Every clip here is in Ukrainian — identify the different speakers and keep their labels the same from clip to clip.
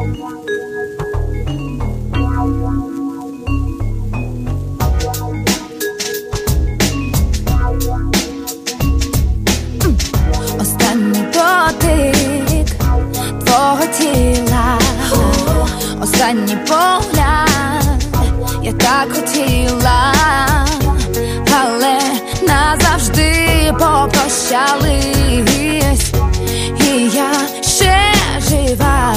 Speaker 1: Останній дотик твого тіла, останній погляд, я так хотіла, але назавжди попрощались, і я ще жива.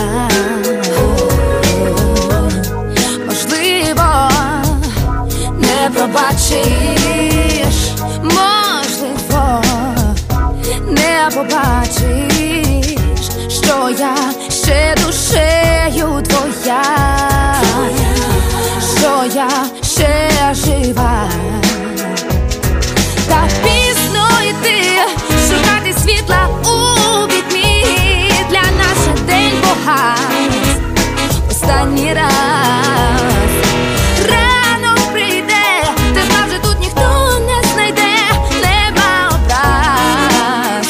Speaker 1: Можливо, не пробачиш, можливо, не побачиш, що я ще душею твоя, що я ще жива. Та пізно йти, шукати світла у вікні, для нас ще день погас останній раз. Ранок прийде, ти знав, вже тут ніхто не знайде, нема образ.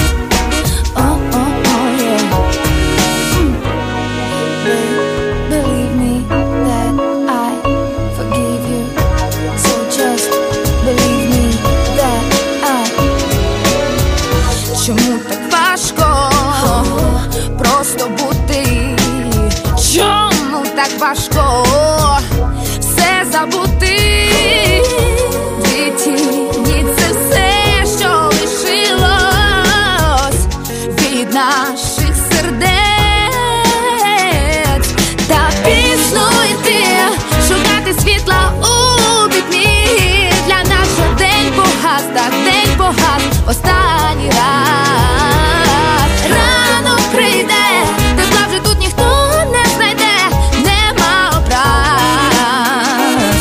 Speaker 1: Believe me that I forgive you, so just believe me that I. Чому так важко просто бути? Чому так важко все забути? Дві тіні — це все, що лишилось від наших сердець. Та пізно йти, шукати світла у вікні, для нас ще день погас, так день погас останній раз. Ранок прийде, тепла вже тут ніхто не знайде, нема образ.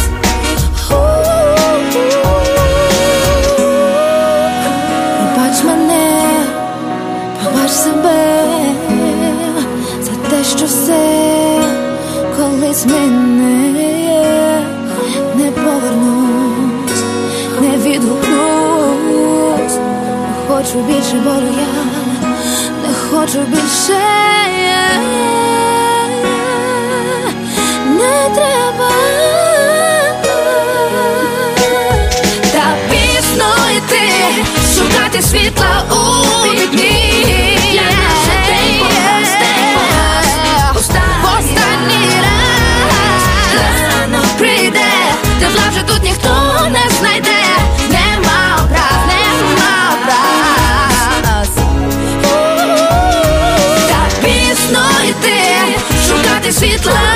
Speaker 1: Пробач мене, пробач себе за те, що все колись мине, не повернусь, не відгукнусь. Не хочу більше болю я, не хочу більше, не треба. Та пізно йти, шукати світла у вікні, для нас ще день погас, останній раз. Ранок прийде, тепла вже тут ніхто не знайде, нема образ, нема образ. Та пізно йти, шукати світла